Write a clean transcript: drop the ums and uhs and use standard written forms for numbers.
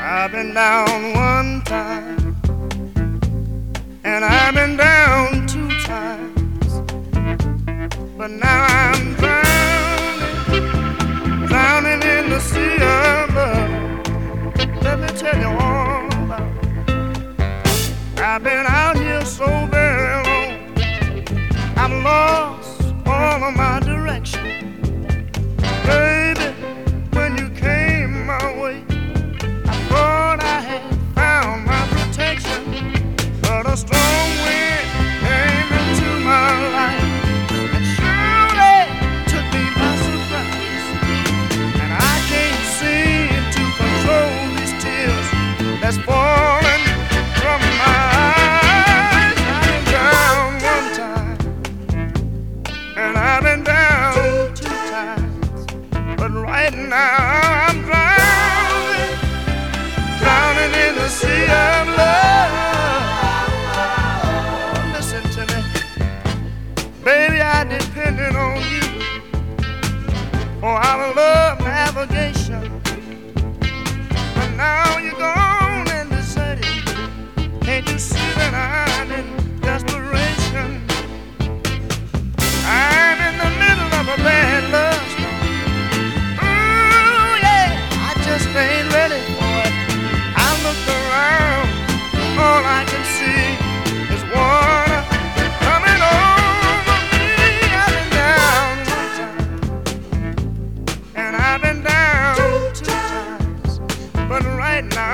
I've been down one time, and I've been down two times, but now I'm drowning in the sea of love. Let me tell you all about it. I've been out here so very long, I've lost all of my direction. Baby, when you came my way, I thought I had found my protection, but a strong wind came into my life and surely took me by surprise. And I can't seem to control these tears that's falling from my eyes. I've been down one time, and I've been down two times, but right now I'm drowning in the sea of love. Listen to me, baby, I depended on you for our love navigation, but now you're gone and deserted. Can't you see that I'm in desperation? I'm in the middle of a bad love storm. Ooh, yeah, I just ain't ready for it. I look around, all I can see is water coming over me. I've been down one time, and I've been down two times, but right now